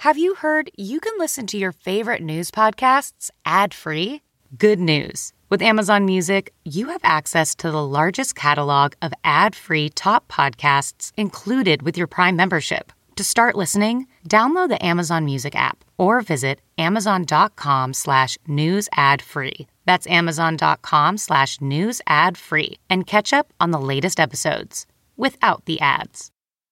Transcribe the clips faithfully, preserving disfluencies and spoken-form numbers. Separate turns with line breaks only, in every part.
Have you heard you can listen to your favorite news podcasts ad-free? Good news. With Amazon Music, you have access to the largest catalog of ad-free top podcasts included with your Prime membership. To start listening, download the Amazon Music app or visit amazon.com slash news ad free. That's amazon.com slash news ad free and catch up on the latest episodes without the ads.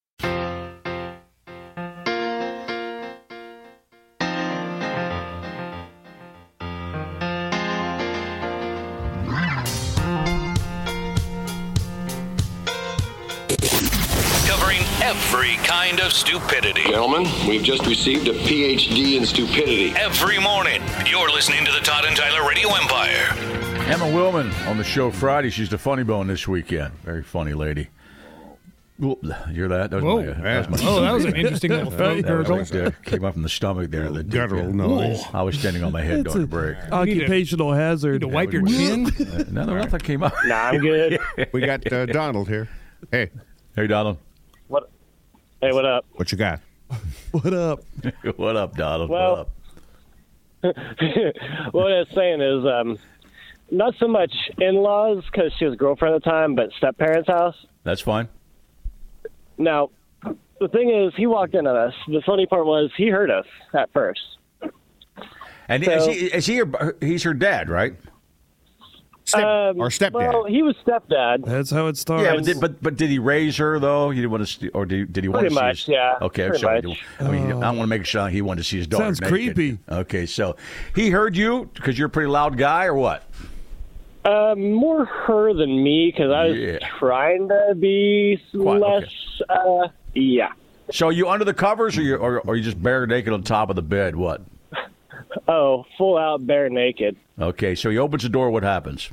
Every kind of stupidity.
Gentlemen, we've just received a P H D in stupidity.
Every morning, you're listening to the Todd and Tyler Radio Empire.
Emma Willman on the show Friday. She's the funny bone this weekend. Very funny lady. You hear that? That was
Whoa.
my, uh, that was my
oh, that was an interesting little throat gurgle.
Right there. Came up from the stomach there. The
guttural noise.
I was standing on my head
It's
during
a
the break.
Occupational
You
hazard.
need to wipe your
Yeah.
chin.
Uh, no, no, nothing came up.
Nah, I'm good.
We got uh, Donald here. Hey,
Hey, Donald.
What? Hey, what up?
what you got?
What up?
What up, Donald?
Well-
what up?
What I was saying is, um, not so much in-laws because she was a girlfriend at the time, but step-parents' house.
That's fine.
Now, the thing is, he walked in on us. The funny part was he heard us at first.
And
So-
is he, is he her, he's her dad, right?
Step,
Um,
or stepdad.
Well, he was stepdad.
That's how it starts.
Yeah, but did, but but did he raise her though? He didn't want to, see, or did he, did he want
Pretty
to see?
much,
his,
yeah.
Okay,
Pretty
so
much.
I mean, I want to make sure he wanted to see his daughter.
Sounds
naked.
creepy.
Okay, so he heard you because you're a pretty loud guy, or what?
Uh, more her than me because I was
Yeah.
trying to be
Quiet,
less. Uh, yeah.
So are you under the covers, or you or, or you just bare naked on top of the bed? What?
Oh, full out bare naked.
Okay, so he opens the door. What happens?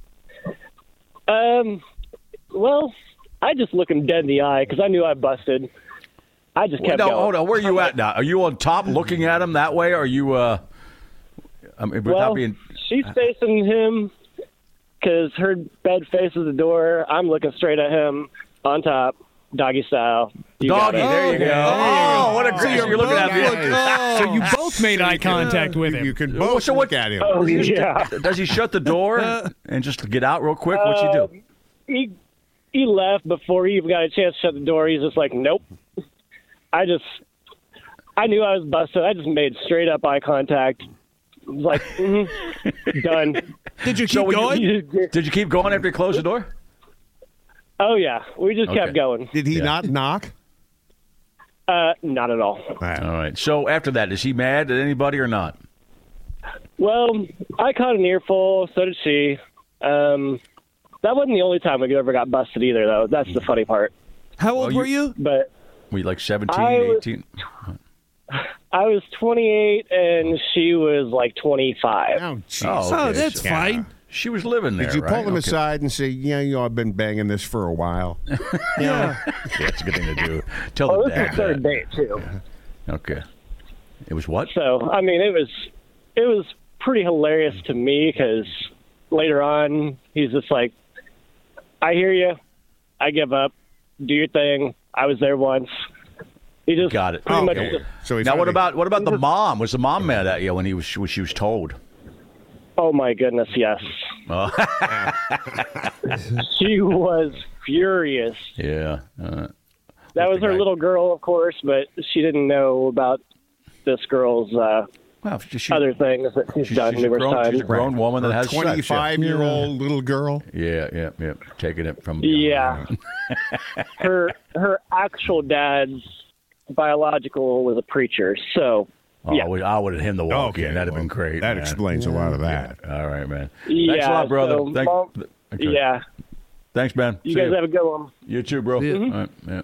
Um, well, I just look him dead in the eye because I knew I busted. I just kept
no,
going.
hold on. Where are you at now? Are you on top, looking at him that way? Or are you? Uh, I mean, without
Well,
being.
she's facing him because her bed faces the door. I'm looking straight at him on top, doggy style. You got
Doggy,
it.
there you go. Oh, what a great! You're looking at me.
So you both made eye contact with
You,
him.
you can both
So what-
look at him.
Oh, yeah.
Does he shut the door and just get out real quick? What's he do?
He he left before he even got a chance to shut the door. He's just like, nope. I just, I knew I was busted. I just made straight up eye contact. I was like, mm-hmm, done.
Did you keep
So when
going?
you- Did you keep going after he closed the door?
Oh, yeah. We just
Okay.
kept going.
Did he
Yeah.
not knock?
Uh, not at all.
All right. So after that, is he mad at anybody or not?
Well, I caught an earful. So did she. Um, that wasn't the only time we ever got busted either, though. That's the funny part.
How old
Well, you-
were you?
But
Were you like seventeen,
I was-
eighteen?
I was twenty-eight and she was like twenty-five.
Oh, jeez.
Oh,
Oh,
okay.
that's
So-
fine.
She was living there,
Did you pull
right?
him
Okay.
aside and say, yeah, you know, I've been banging this for a while?
Yeah.
Yeah, it's a good thing to do. Tell
Oh,
the
this is
dad
third
that.
date, too.
Okay. It was what?
So, I mean, it was it was pretty hilarious to me because later on, he's just like, I hear you. I give up. Do your thing. I was there once. He just
Got it.
pretty
Oh,
much
okay.
just,
So he
Now, what
finally-
about what about the mom? Was the mom mad at you when he was when she was told?
oh, my goodness, yes.
Oh,
She was furious.
yeah. Uh,
That was her
guy-
little girl, of course, but she didn't know about this girl's uh,
well, she, she,
other things that she's,
she's,
done
she's a
numerous
grown,
times.
she's a grown woman that
Her
has sex, yeah.
twenty-five-year-old little girl?
Yeah, yeah, yeah. Taking it from
Yeah. her her actual dad's biological was a preacher, so
Oh,
yeah.
I would, I would have him to walk
Okay,
in. That'd have
well,
been great.
That
man.
explains a lot of that.
Yeah. All right, man.
yeah.
Thanks a lot, brother.
so,
Thank,
Mom-
okay.
Yeah.
Thanks, man.
You
See
guys
ya.
have a good one.
You too, bro.
See ya.
All right, yeah.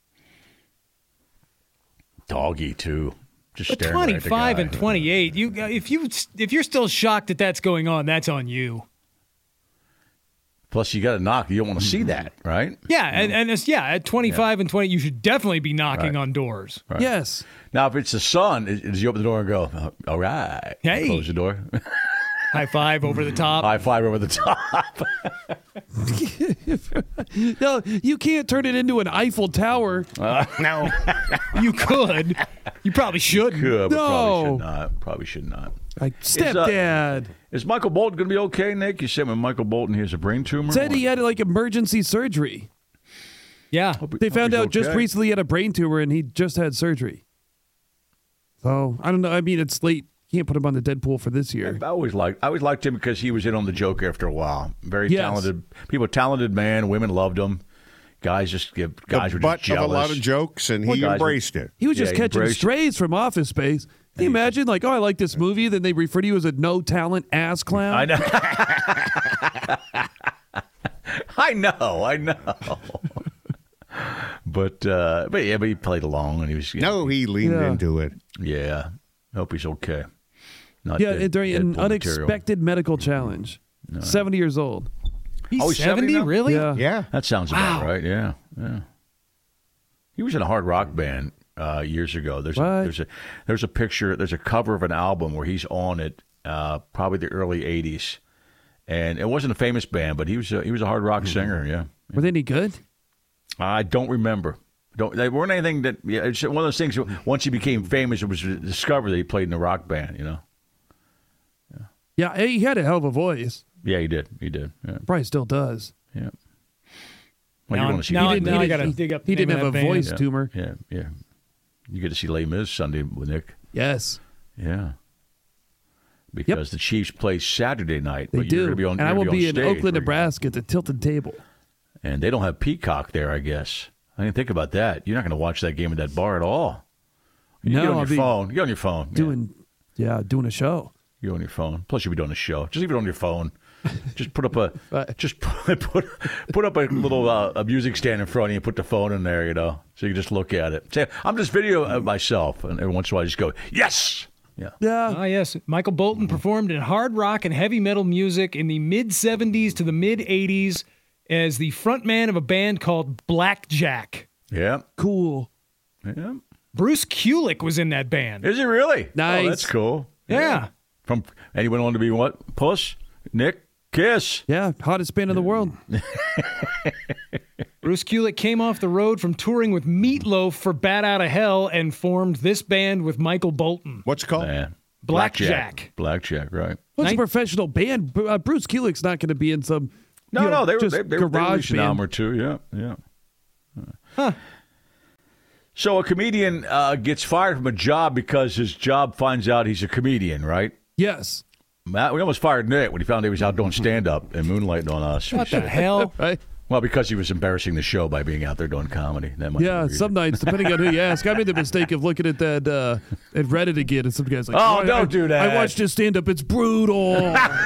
Doggy too. Just
But
staring right at the
twenty-five
guy.
and twenty-eight, you if you if you're still shocked that that's going on, that's on you.
Plus, you got to knock. You don't want to see that, right?
Yeah, and, and it's, yeah, at twenty-five and twenty, you should definitely be knocking
Right.
on doors.
Right.
Yes.
Now, if it's the son, is- does he open the door and go, "All right,"
Hey.
close the door?
High five over the top.
High five over the top.
No, you can't turn it into an Eiffel Tower.
Uh, no.
You could. You probably shouldn't.
Good, but probably
No.
should not. Probably should not.
Like
Is, uh,
stepdad.
Is Michael Bolton going to be okay, Nick? You said when Michael Bolton he has a brain tumor.
Said he had like emergency surgery.
Yeah.
They found
he's
out just
okay.
recently he had a brain tumor and he just had surgery. So I don't know. I mean, it's late. Can't put him on the Deadpool for this year.
I always liked I always liked him because he was in on the joke after a while. Very
Yes.
talented. People, talented man. Women loved him. Guys just give. Guys
the
were
butt
just
of
jealous.
a lot of jokes, and
Well,
he
guys were-
embraced it.
He was
Yeah,
just
he
catching
embraced-
strays from Office Space. Can you imagine, like, oh, I like this movie, then they refer to you as a no talent ass clown?
I know. I know. I know. But uh, but yeah, but he played along and he was. You know,
No, he leaned
Yeah.
into it.
yeah. Hope he's okay. Not
Yeah,
dead-
and during an
Deadpool material.
unexpected medical challenge. seventy years old.
He's
Oh, he's seventy
seventy,
now?
really?
Yeah.
Yeah.
That sounds about
Wow.
right. Yeah, yeah. He was in a hard rock band uh, years ago. There's a,
What?
there's a there's a picture. There's a cover of an album where he's on it. Uh, probably the early eighties, and it wasn't a famous band, but he was a, he was a hard rock singer. Yeah,
Were they any good?
I don't remember. Don't they weren't anything that. Yeah, it's one of those things. Once he became famous, it was discovered that he played in a rock band. You know.
Yeah, he had a hell of a voice.
Yeah, he did. He did. Yeah.
Probably still does.
Yeah. Well,
Now,
you want to see?
now,
he
now I
did,
got to
he-
dig up
he
the name
didn't
of
have
that
a
band.
voice tumor.
yeah, yeah. You get to see Les Mis Sunday with Nick.
Yes,
Yeah. Because the Chiefs play Saturday night,
they
but you're
do.
going to be on.
and I
you're
will
gonna
be
on
in
stage
Oakland,
where you-
Nebraska at the Tilted Table.
And they don't have Peacock there, I guess. I didn't think about that. You're not going to watch that game at that bar at all. You
No,
get on
I'll
your
be
phone. Get on your phone.
Doing, yeah, doing a show.
Yeah. You're on your phone. Plus, you'll be doing a show. Just leave it on your phone. Just put up a
Right.
just put, put put up a little uh, a music stand in front of you. Put the phone in there, you know, so you can just look at it. Say, I'm just video of myself, and every once in a while, I just go, yes. Yeah.
Yeah,
Ah, yes. Michael Bolton performed in hard rock and heavy metal music in the mid-seventies to the mid-eighties as the frontman of a band called Blackjack.
Yeah.
cool.
Yeah.
Bruce Kulick was in that band.
Is it really?
Nice.
Oh, that's cool.
Yeah.
From and he went on to be what? Puss, Nick, Kiss.
Yeah, hottest band in the world.
Bruce Kulick came off the road from touring with Meatloaf for Bat Out of Hell and formed this band with Michael Bolton.
What's it called?
Man.
Blackjack.
Blackjack, right?
What's a
Nin-
professional band? Bru- Uh, Bruce Kulick's not going to be in some.
No,
you know,
no, they were
just
they, they, were- they
garage
released an
band.
album or two. Yeah, yeah. Huh. So a comedian uh, gets fired from a job because his job finds out he's a comedian, right?
Yes,
Matt, we almost fired Nick when he found he was out doing stand-up and moonlighting on us. We
What the
said-
hell?
right.
Well, because he was embarrassing the show by being out there doing comedy. That might be
Yeah,
the reason.
some nights, depending on who you ask. I made the mistake of looking at that uh, at Reddit again, and some guys like,
Oh,
I-
don't
I,
do that."
I watched his stand up. It's brutal.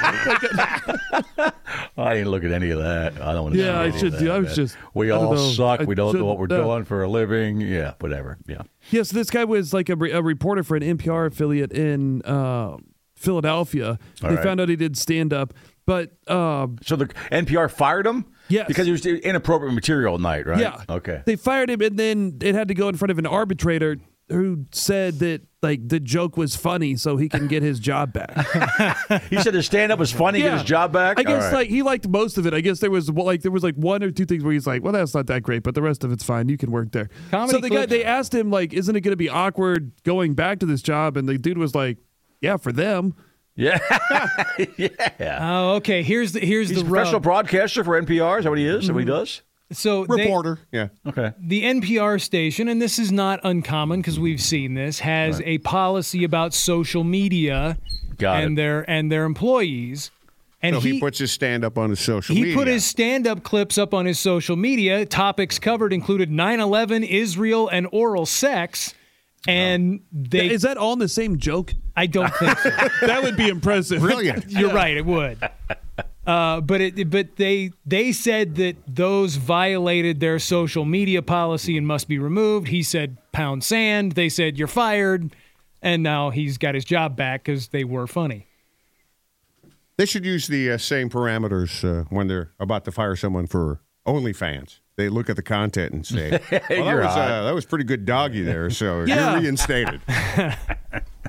I didn't look at any of that. I don't want to.
Yeah,
see
I
any of
should
that,
do. I was
man.
just-
We
I don't
all
know.
suck.
I
We don't know what we're
shouldn't, uh,
doing for a living. Yeah, whatever. Yeah.
Yes, this guy was like a, re- a reporter for an N P R affiliate in uh, Philadelphia.
All
they
right.
found out he did stand up, but um,
So the N P R fired him?
Yes.
Because he was doing inappropriate material at night, right?
yeah,
Okay.
they fired him, and then it had to go in front of an arbitrator who said that like the joke was funny, so he can get his job back.
He said his stand-up was funny, get his job back?
I guess
All right.
like he liked most of it. I guess there was well, like there was like one or two things where he's like, "Well, that's not that great, but the rest of it's fine. You can work there."
Comedy
so the guy
clips-
they asked him like, "Isn't it going to be awkward going back to this job?" And the dude was like, "Yeah, for them."
Yeah. yeah.
Oh, okay. Here's the here's
He's a
the
professional
rub.
broadcaster for N P R. Is that what he is? Is that what he does?
So they-
Reporter. Yeah.
Okay.
the N P R station, and this is not uncommon because we've seen this, has a policy about social media
Got
and
it.
their and their employees. And
So he, puts his stand up on his social
He
media.
put his stand-up clips up on his social media. Topics covered included nine eleven, Israel, and oral sex. And they,
Is that all in the same joke?
I don't think so.
That would be impressive.
Brilliant.
You're right, it would. Uh, but it, but they they said that those violated their social media policy and must be removed. He said pound sand. They said you're fired, and now he's got his job back because they were funny.
They should use the uh, same parameters uh, when they're about to fire someone for OnlyFans. They look at the content and say, well, that,
You're
was,
hot.
uh, that was pretty good doggy there, so
Yeah.
you're reinstated.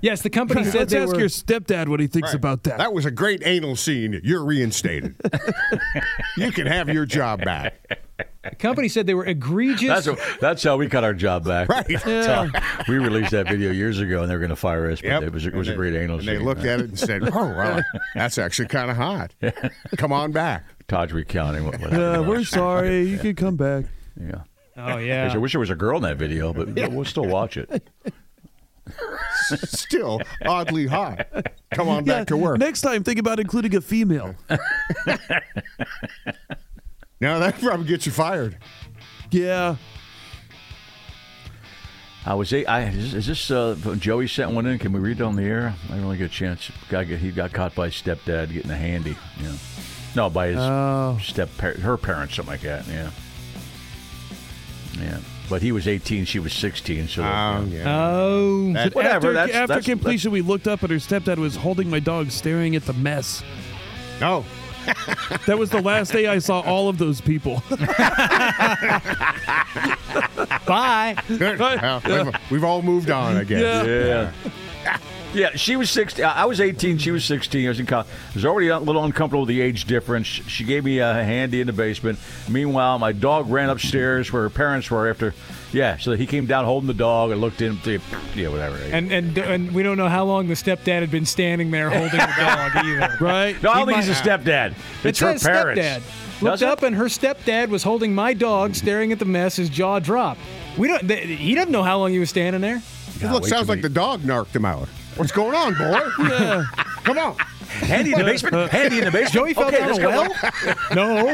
Yes, the company said
Let's
they
ask
were.
your stepdad what he thinks
Right.
about that.
That was a great anal scene. You're reinstated. You can have your job back.
The company said they were egregious.
That's a, that's how we got our job back.
Right.
Yeah.
We released that video years ago, and they were going to fire us. But
Yep.
it was, it was
And
a great
they,
anal
and
scene.
they looked at it and said, "Oh, well, that's actually kind of hot. Come on back."
Todd's recounting what, what
Yeah,
happened.
we're sorry. You can come back.
Yeah.
oh
I
yeah.
wish there was a girl in that video, but but we'll still watch it.
Still oddly hot. Come on
Yeah,
back to work.
Next time, think about including a female.
Now that probably gets you fired.
Yeah.
I was eight. I, is, is this uh, Joey sent one in? Can we read it on the air? I didn't really get a chance. Guy, get- he got caught by his stepdad getting a handy. Yeah. No, by his
Oh.
step her parents, something like that. Yeah. Yeah. But he was eighteen. She was sixteen. So.
Oh, yeah.
Oh,
That-
Whatever,
After,
that's-
after
that's-
completion, we looked up and her stepdad was holding my dog, staring at the mess.
No.
That was the last day I saw all of those people.
bye.
Well, we've, we've all moved on, I guess.
Yeah.
Yeah. Yeah, she was sixteen. I was eighteen. She was sixteen. I was in college. I was already a little uncomfortable with the age difference. She gave me a handy in the basement. Meanwhile, my dog ran upstairs where her parents were after. Yeah, so he came down holding the dog and looked in. Yeah, whatever.
And and and we don't know how long the stepdad had been standing there holding the dog either.
Right?
no, I don't
he
think he's a stepdad.
It
It's her
says
parents.
stepdad.
Does
Looked
it?
up and her stepdad was holding my dog, staring at the mess. His jaw dropped. We don't. Th- he doesn't know how long he was standing there.
It looks, sounds like the dog narked him out. What's going on, boy?
Yeah.
Come on.
Handy in the basement. Handy in the basement.
Joey fell
okay,
down
let's
a
go.
well. No.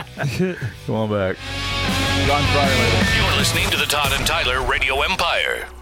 Come on back. John Fryer later.
You're listening to the Todd and Tyler Radio Empire.